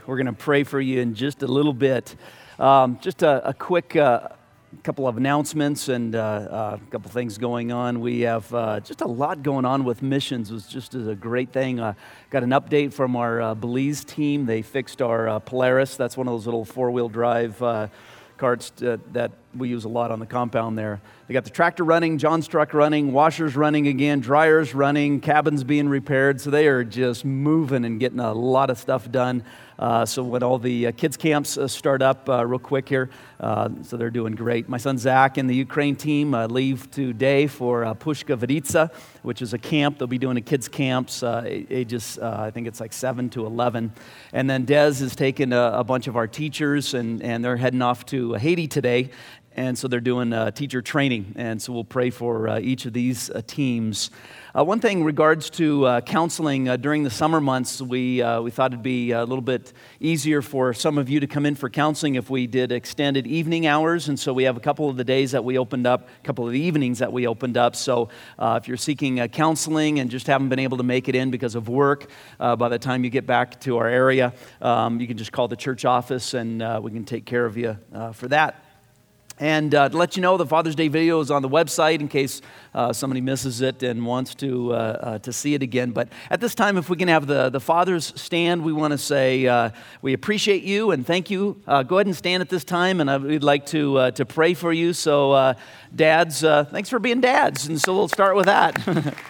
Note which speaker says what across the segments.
Speaker 1: We're going to pray for you in just a little bit. Just a quick couple of announcements and a couple things going on. We have just a lot going on with missions. It was just a great thing. Got an update from our Belize team. They fixed our Polaris. That's one of those little four-wheel drive carts that we use a lot on the compound there. They got the tractor running, John's truck running, washers running again, dryers running, cabins being repaired. So they are just moving and getting a lot of stuff done. So when all the kids camps start up real quick here, so they're doing great. My son Zach and the Ukraine team leave today for Pushka Viditsa, which is a camp. They'll be doing a kids camps, ages I think it's like 7 to 11. And then Des is taking a bunch of our teachers, and they're heading off to Haiti today. And so they're doing teacher training, and so we'll pray for each of these teams. One thing in regards to counseling, during the summer months, we thought it'd be a little bit easier for some of you to come in for counseling if we did extended evening hours, and so we have a couple of the days that we opened up, a couple of the evenings that we opened up. So if you're seeking counseling and just haven't been able to make it in because of work, by the time you get back to our area, you can just call the church office, and we can take care of you for that. And to let you know, the Father's Day video is on the website in case somebody misses it and wants to see it again. But at this time, if we can have the fathers stand, we want to say we appreciate you and thank you. Go ahead and stand at this time, and we'd like to pray for you. So, dads, thanks for being dads, and so we'll start with that.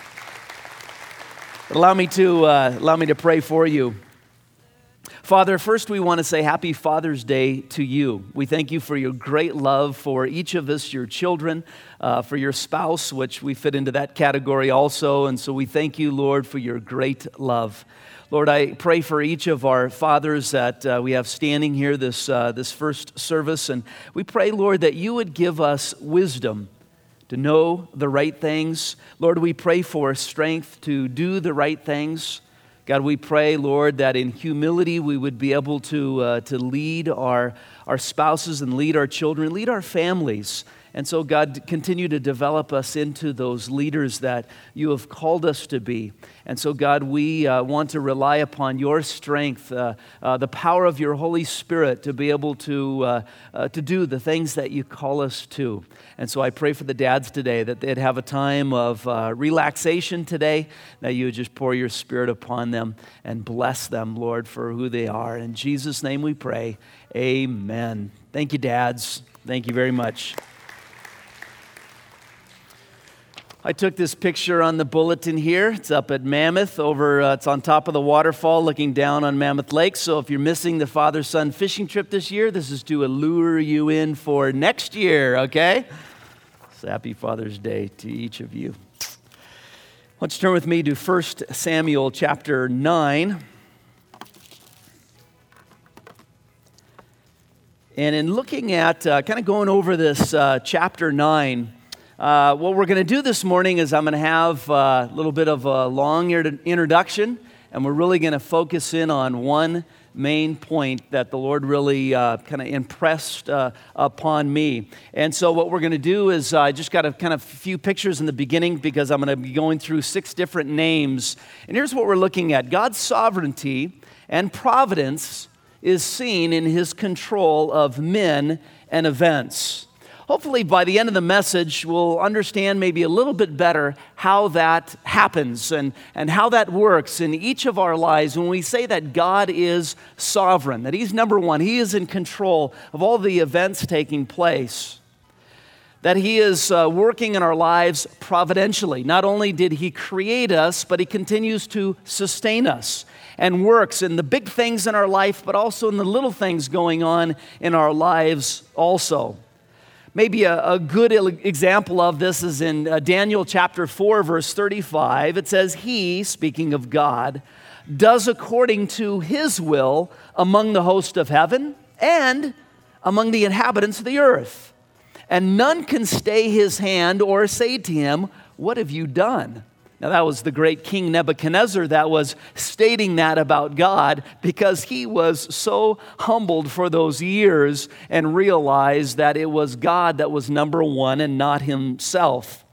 Speaker 1: Allow me to pray for you. Father, first we want to say happy Father's Day to you. We thank you for your great love for each of us, your children, for your spouse, which we fit into that category also. And so we thank you, Lord, for your great love. Lord, I pray for each of our fathers that we have standing here this first service. And we pray, Lord, that you would give us wisdom to know the right things. Lord, we pray for strength to do the right things. God, we pray, Lord, that in humility we would be able to lead our spouses and lead our children, lead our families. And so, God, continue to develop us into those leaders that you have called us to be. And so, God, we want to rely upon your strength, the power of your Holy Spirit to be able to do the things that you call us to. And so I pray for the dads today that they'd have a time of relaxation today, that you would just pour your Spirit upon them and bless them, Lord, for who they are. In Jesus' name we pray, amen. Thank you, dads. Thank you very much. I took this picture on the bulletin here. It's up at Mammoth it's on top of the waterfall looking down on Mammoth Lake. So if you're missing the father-son fishing trip this year, this is to allure you in for next year, okay? So happy Father's Day to each of you. Why don't you turn with me to 1 Samuel chapter 9. And in looking at, kind of going over this chapter 9, what we're going to do this morning is I'm going to have a little bit of a long introduction, and we're really going to focus in on one main point that the Lord really kind of impressed upon me. And so what we're going to do is I just got a kind of few pictures in the beginning because I'm going to be going through 6 different names. And here's what we're looking at. God's sovereignty and providence is seen in his control of men and events. Hopefully, by the end of the message, we'll understand maybe a little bit better how that happens and how that works in each of our lives when we say that God is sovereign, that he's number one, he is in control of all the events taking place, that he is working in our lives providentially. Not only did he create us, but he continues to sustain us and works in the big things in our life, but also in the little things going on in our lives also. Maybe a good example of this is in Daniel chapter 4, verse 35. It says, he, speaking of God, does according to his will among the host of heaven and among the inhabitants of the earth. And none can stay his hand or say to him, what have you done? Now that was the great King Nebuchadnezzar that was stating that about God because he was so humbled for those years and realized that it was God that was number one and not himself.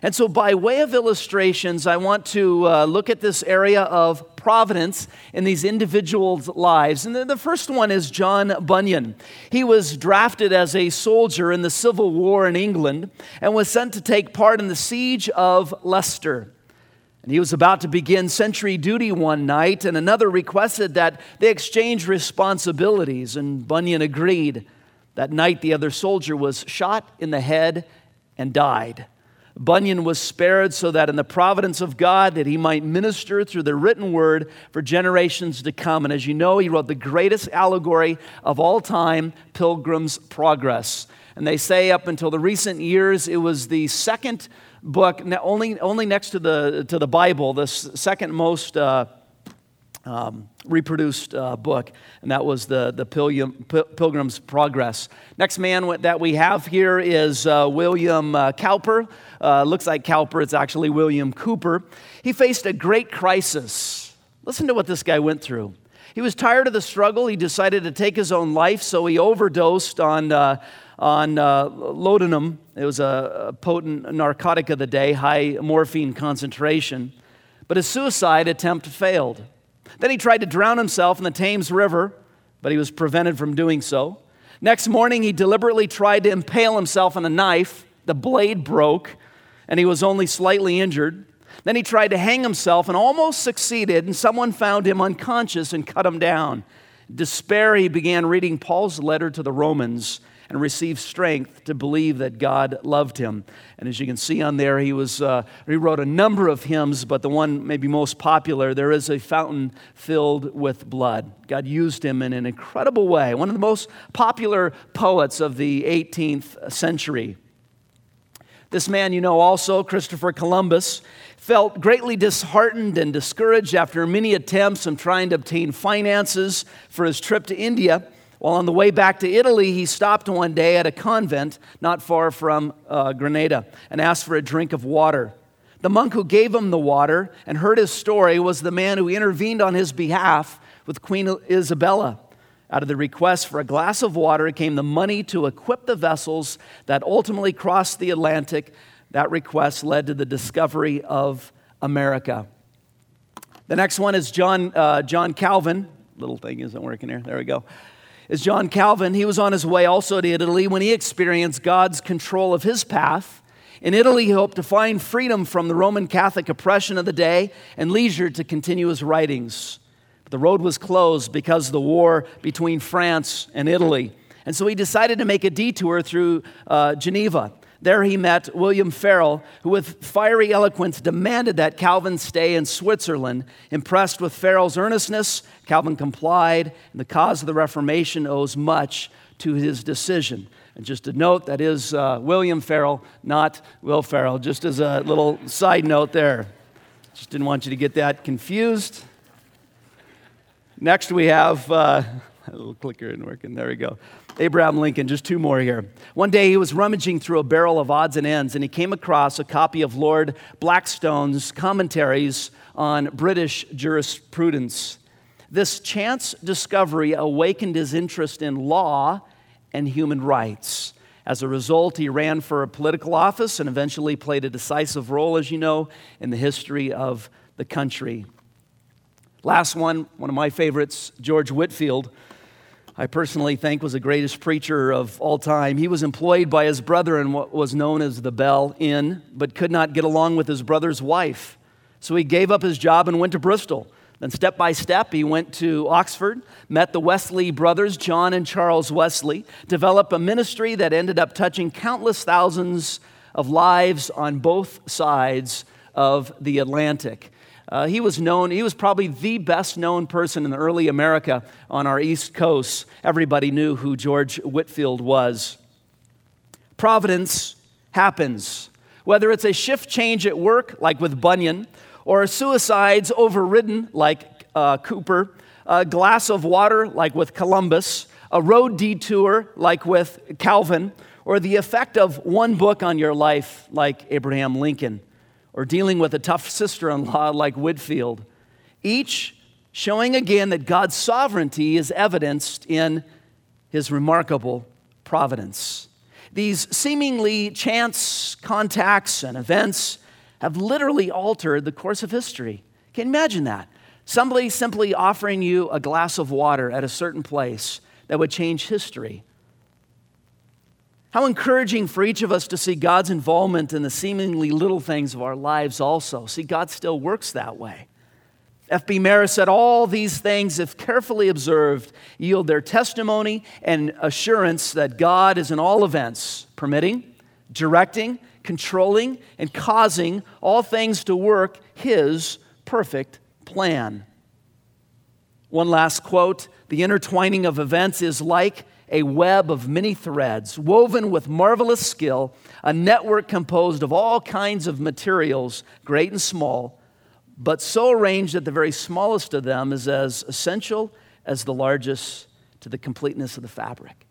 Speaker 1: And so by way of illustrations, I want to look at this area of providence in these individuals' lives. And the first one is John Bunyan. He was drafted as a soldier in the Civil War in England and was sent to take part in the siege of Leicester. And he was about to begin sentry duty one night, and another requested that they exchange responsibilities, and Bunyan agreed. That night, the other soldier was shot in the head and died. Bunyan was spared so that in the providence of God that he might minister through the written word for generations to come. And as you know, he wrote the greatest allegory of all time, Pilgrim's Progress. And they say up until the recent years, it was the second book, only next to the Bible, the second most reproduced book, and that was the Pilgrim's Progress. Next man that we have here is William Cowper. Looks like Cowper, it's actually William Cooper. He faced a great crisis. Listen to what this guy went through. He was tired of the struggle. He decided to take his own life, so he overdosed on laudanum. It was a potent narcotic of the day, high morphine concentration. But his suicide attempt failed. Then he tried to drown himself in the Thames River, but he was prevented from doing so. Next morning, he deliberately tried to impale himself on a knife. The blade broke, and he was only slightly injured. Then he tried to hang himself and almost succeeded, and someone found him unconscious and cut him down. In despair, he began reading Paul's letter to the Romans and received strength to believe that God loved him. And as you can see on there, he wrote a number of hymns, but the one maybe most popular, There is a Fountain Filled with Blood. God used him in an incredible way. One of the most popular poets of the 18th century. This man, you know also, Christopher Columbus, felt greatly disheartened and discouraged after many attempts in trying to obtain finances for his trip to India. While on the way back to Italy, he stopped one day at a convent not far from Granada and asked for a drink of water. The monk who gave him the water and heard his story was the man who intervened on his behalf with Queen Isabella. Out of the request for a glass of water came the money to equip the vessels that ultimately crossed the Atlantic. That request led to the discovery of America. The next one is John Calvin. Little thing isn't working here. There we go. Is John Calvin. He was on his way also to Italy when he experienced God's control of his path. In Italy, he hoped to find freedom from the Roman Catholic oppression of the day and leisure to continue his writings. But the road was closed because of the war between France and Italy. And so he decided to make a detour through Geneva. There he met William Farel, who with fiery eloquence demanded that Calvin stay in Switzerland. Impressed with Farel's earnestness, Calvin complied, and the cause of the Reformation owes much to his decision. And just a note, that is William Farel, not Will Ferrell, just as a little side note there. Just didn't want you to get that confused. Next we have, a little clicker isn't working, there we go. Abraham Lincoln, just two more here. One day he was rummaging through a barrel of odds and ends, and he came across a copy of Lord Blackstone's commentaries on British jurisprudence. This chance discovery awakened his interest in law and human rights. As a result, he ran for a political office and eventually played a decisive role, as you know, in the history of the country. Last one of my favorites, George Whitefield. I personally think was the greatest preacher of all time. He was employed by his brother in what was known as the Bell Inn, but could not get along with his brother's wife. So he gave up his job and went to Bristol. Then step by step, he went to Oxford, met the Wesley brothers, John and Charles Wesley, developed a ministry that ended up touching countless thousands of lives on both sides of the Atlantic. He was probably the best known person in the early America on our East Coast. Everybody knew who George Whitefield was. Providence happens. Whether it's a shift change at work, like with Bunyan, or suicides overridden, like Cooper, a glass of water, like with Columbus, a road detour, like with Calvin, or the effect of one book on your life, like Abraham Lincoln, or dealing with a tough sister-in-law like Whitefield, each showing again that God's sovereignty is evidenced in his remarkable providence. These seemingly chance contacts and events have literally altered the course of history. Can you imagine that? Somebody simply offering you a glass of water at a certain place that would change history. How encouraging for each of us to see God's involvement in the seemingly little things of our lives also. See, God still works that way. F.B. Maris said, all these things, if carefully observed, yield their testimony and assurance that God is in all events, permitting, directing, controlling, and causing all things to work His perfect plan. One last quote, the intertwining of events is like a web of many threads, woven with marvelous skill, a network composed of all kinds of materials, great and small, but so arranged that the very smallest of them is as essential as the largest to the completeness of the fabric.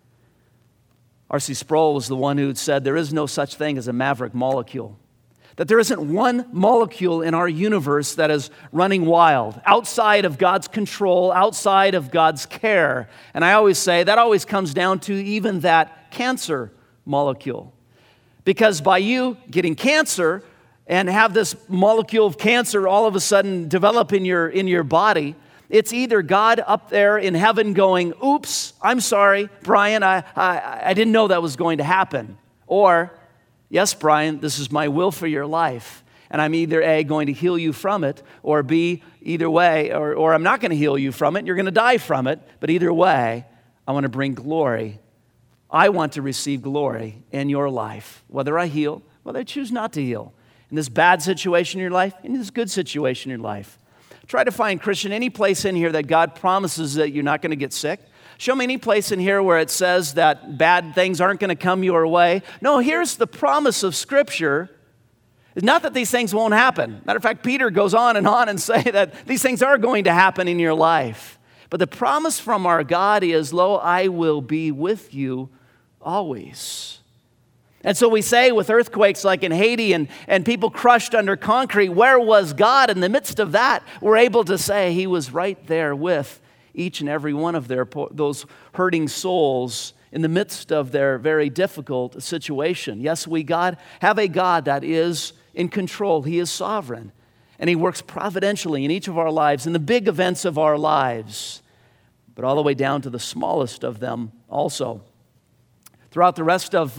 Speaker 1: R.C. Sproul was the one who said there is no such thing as a maverick molecule, that there isn't one molecule in our universe that is running wild, outside of God's control, outside of God's care. And I always say that always comes down to even that cancer molecule. Because by you getting cancer, and have this molecule of cancer all of a sudden develop in your body, it's either God up there in heaven going, oops, I'm sorry, Brian, I didn't know that was going to happen. Or, yes, Brian, this is my will for your life. And I'm either A, going to heal you from it, or B, either way, or I'm not going to heal you from it, and you're going to die from it. But either way, I want to bring glory. I want to receive glory in your life, whether I heal, whether I choose not to heal. In this bad situation in your life, in this good situation in your life. Try to find, Christian, any place in here that God promises that you're not going to get sick. Show me any place in here where it says that bad things aren't going to come your way. No, here's the promise of Scripture. It's not that these things won't happen. Matter of fact, Peter goes on and say that these things are going to happen in your life. But the promise from our God is, lo, I will be with you always. And so we say with earthquakes like in Haiti and people crushed under concrete, where was God? In the midst of that, we're able to say He was right there with each and every one of those hurting souls in the midst of their very difficult situation. Yes, we have a God that is in control. He is sovereign. And He works providentially in each of our lives, in the big events of our lives, but all the way down to the smallest of them also. Throughout the rest of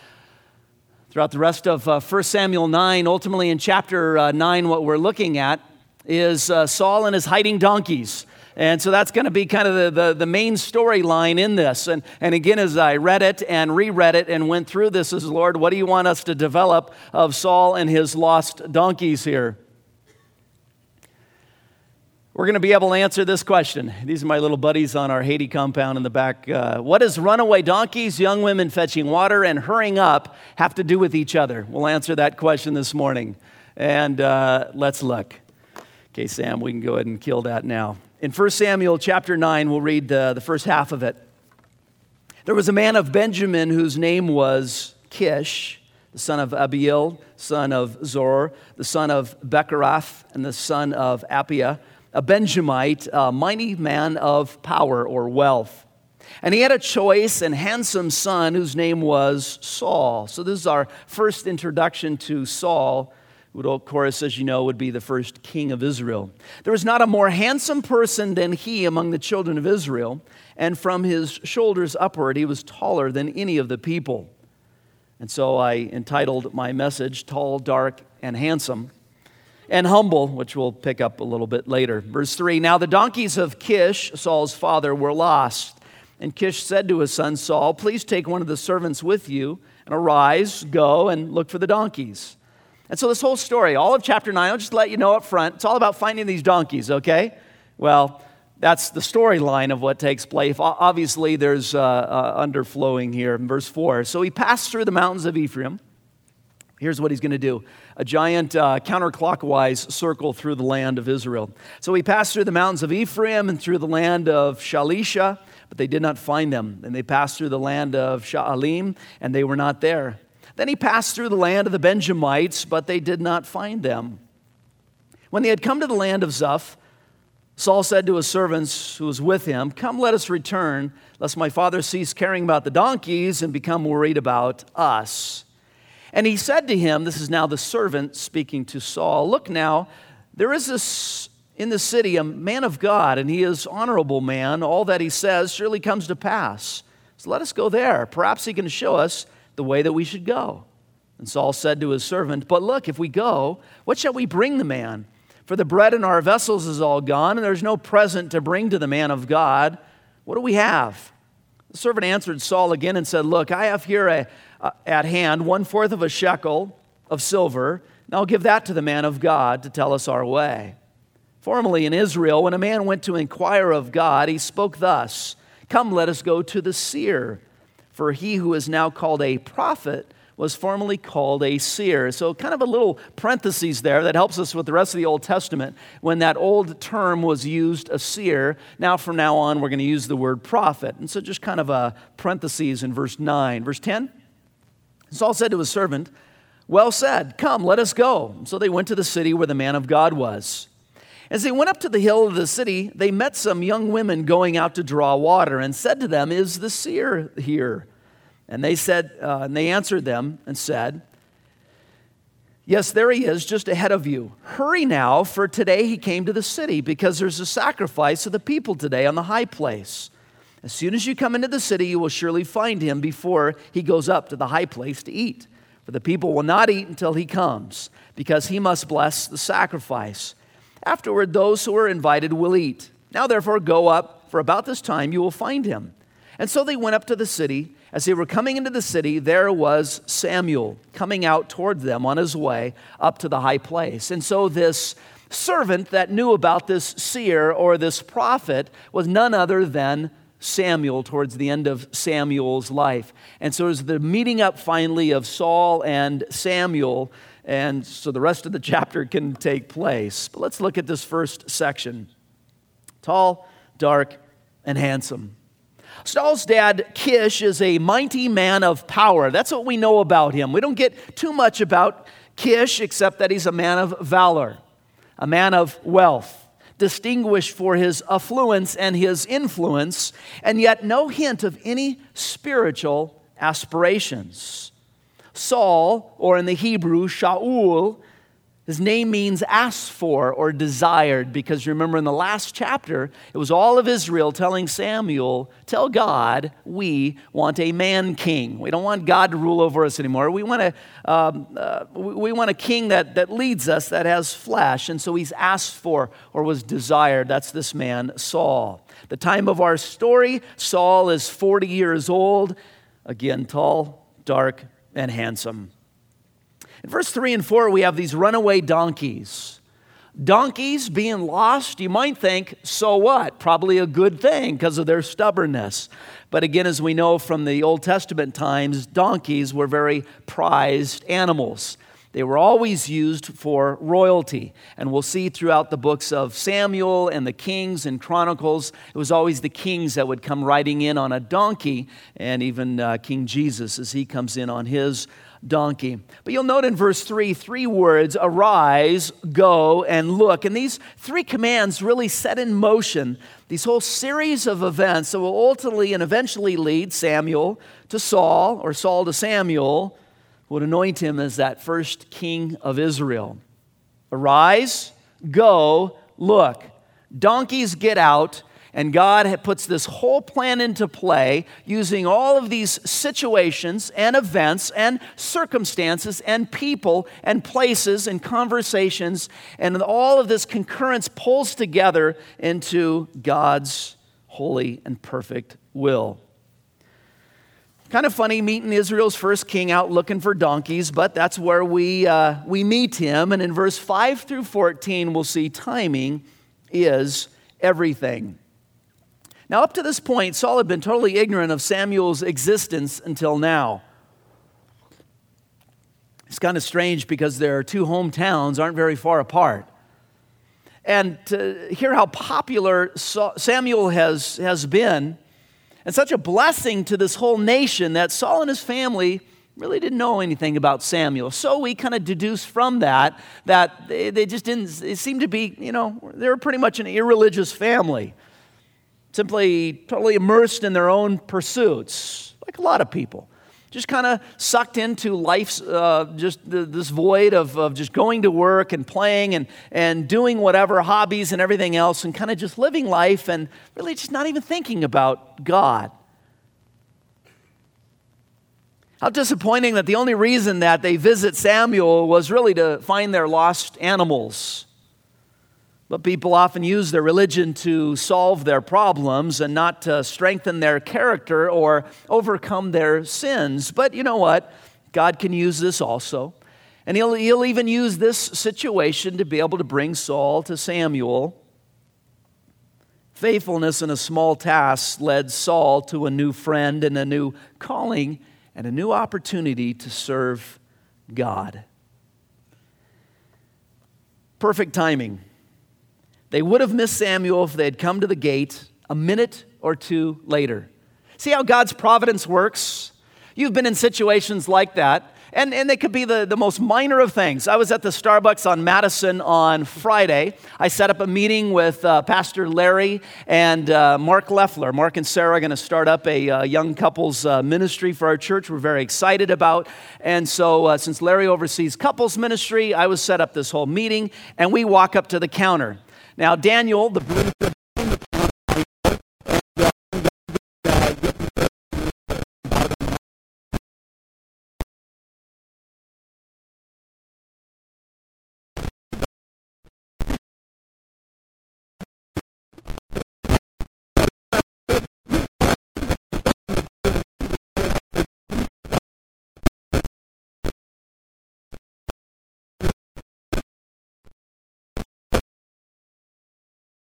Speaker 1: 1 Samuel 9, ultimately in chapter 9, what we're looking at is Saul and his hiding donkeys. And so that's going to be kind of the main storyline in this. And again, as I read it and reread it and went through this, is Lord, what do you want us to develop of Saul and his lost donkeys here? We're going to be able to answer this question. These are my little buddies on our Haiti compound in the back. What does runaway donkeys, young women fetching water, and hurrying up have to do with each other? We'll answer that question this morning. And let's look. Okay, Sam, we can go ahead and kill that now. In 1 Samuel chapter 9, we'll read the first half of it. There was a man of Benjamin whose name was Kish, the son of Abiel, son of Zor, the son of Bechorath, and the son of Appiah, a Benjamite, a mighty man of power or wealth. And he had a choice and handsome son whose name was Saul. So this is our first introduction to Saul, who, of course, as you know, would be the first king of Israel. There was not a more handsome person than he among the children of Israel, and from his shoulders upward he was taller than any of the people. And so I entitled my message, Tall, Dark, and Handsome, and Humble, which we'll pick up a little bit later. Verse 3, now the donkeys of Kish, Saul's father, were lost. And Kish said to his son Saul, please take one of the servants with you, and arise, go, and look for the donkeys. And so this whole story, all of chapter 9, I'll just let you know up front, it's all about finding these donkeys, okay? Well, that's the storyline of what takes place. Obviously, there's underflowing here in verse 4. So he passed through the mountains of Ephraim. Here's what he's going to do. A giant counterclockwise circle through the land of Israel. So he passed through the mountains of Ephraim and through the land of Shalisha, but they did not find them. And they passed through the land of Sha'alim, and they were not there. Then he passed through the land of the Benjamites, but they did not find them. When they had come to the land of Zuph, Saul said to his servants who was with him, "Come, let us return, lest my father cease caring about the donkeys and become worried about us." And he said to him, this is now the servant speaking to Saul, "Look now, there is this in the city a man of God, and he is honorable man. All that he says surely comes to pass. So let us go there. Perhaps he can show us the way that we should go." And Saul said to his servant, "But look, if we go, what shall we bring the man? For the bread in our vessels is all gone, and there's no present to bring to the man of God. What do we have?" The servant answered Saul again and said, "Look, I have here at hand 1/4 of a shekel of silver, and I'll give that to the man of God to tell us our way. Formerly in Israel, when a man went to inquire of God, he spoke thus, 'Come, let us go to the seer.' For he who is now called a prophet was formerly called a seer." So kind of a little parentheses there that helps us with the rest of the Old Testament. When that old term was used, a seer, now from now on we're going to use the word prophet. And so just kind of a parentheses in verse 9. Verse 10, Saul said to his servant, "Well said, come, let us go." So they went to the city where the man of God was. As they went up to the hill of the city, they met some young women going out to draw water and said to them, "Is the seer here?" And they answered them and said, "Yes, there he is, just ahead of you. Hurry now, for today he came to the city, because there's a sacrifice of the people today on the high place. As soon as you come into the city, you will surely find him before he goes up to the high place to eat. For the people will not eat until he comes, because he must bless the sacrifice. Afterward, those who are invited will eat. Now therefore go up, for about this time you will find him." And so they went up to the city. As they were coming into the city, there was Samuel coming out toward them on his way up to the high place. And so this servant that knew about this seer or this prophet was none other than Samuel towards the end of Samuel's life. And so it was the meeting up finally of Saul and Samuel, and so the rest of the chapter can take place. But let's look at this first section. Tall, dark, and handsome. Saul's dad, Kish, is a mighty man of power. That's what we know about him. We don't get too much about Kish except that he's a man of valor, a man of wealth, distinguished for his affluence and his influence, and yet no hint of any spiritual aspirations. Saul, or in the Hebrew, Shaul, his name means asked for or desired, because remember in the last chapter, it was all of Israel telling Samuel, "Tell God we want a man king. We don't want God to rule over us anymore. We want a king that leads us, that has flesh." And so he's asked for or was desired. That's this man, Saul. The time of our story, Saul is 40 years old. Again, tall, dark, and handsome. In verse 3 and 4, we have these runaway donkeys. Donkeys being lost, you might think, so what? Probably a good thing because of their stubbornness. But again, as we know from the Old Testament times, donkeys were very prized animals. They were always used for royalty. And we'll see throughout the books of Samuel and the Kings and Chronicles, it was always the kings that would come riding in on a donkey, and even King Jesus as he comes in on his donkey. But you'll note in verse 3, 3 words, arise, go, and look. And these 3 commands really set in motion these whole series of events that will ultimately and eventually lead Samuel to Saul, or Saul to Samuel, who would anoint him as that first king of Israel. Arise, go, look. Donkeys get out. And God puts this whole plan into play using all of these situations and events and circumstances and people and places and conversations. And all of this concurrence pulls together into God's holy and perfect will. Kind of funny meeting Israel's first king out looking for donkeys, but that's where we meet him. And in verse 5 through 14, we'll see timing is everything. Now, up to this point, Saul had been totally ignorant of Samuel's existence until now. It's kind of strange because their 2 hometowns aren't very far apart. And to hear how popular Samuel has been, and such a blessing to this whole nation, that Saul and his family really didn't know anything about Samuel. So we kind of deduce from that they just didn't, it seemed to be, they were pretty much an irreligious family, simply totally immersed in their own pursuits, like a lot of people. Just kind of sucked into life's, this void of just going to work and playing and doing whatever, hobbies and everything else, and kind of just living life and really just not even thinking about God. How disappointing that the only reason that they visit Samuel was really to find their lost animals. But people often use their religion to solve their problems and not to strengthen their character or overcome their sins. But you know what? God can use this also. And he'll even use this situation to be able to bring Saul to Samuel. Faithfulness in a small task led Saul to a new friend and a new calling and a new opportunity to serve God. Perfect timing. They would have missed Samuel if they had come to the gate a minute or two later. See how God's providence works? You've been in situations like that, and they could be the most minor of things. I was at the Starbucks on Madison on Friday. I set up a meeting with Pastor Larry and Mark Leffler. Mark and Sarah are going to start up a young couples ministry for our church we're very excited about. And so since Larry oversees couples ministry, I was set up this whole meeting, and we walk up to the counter. Now, Daniel, the producer of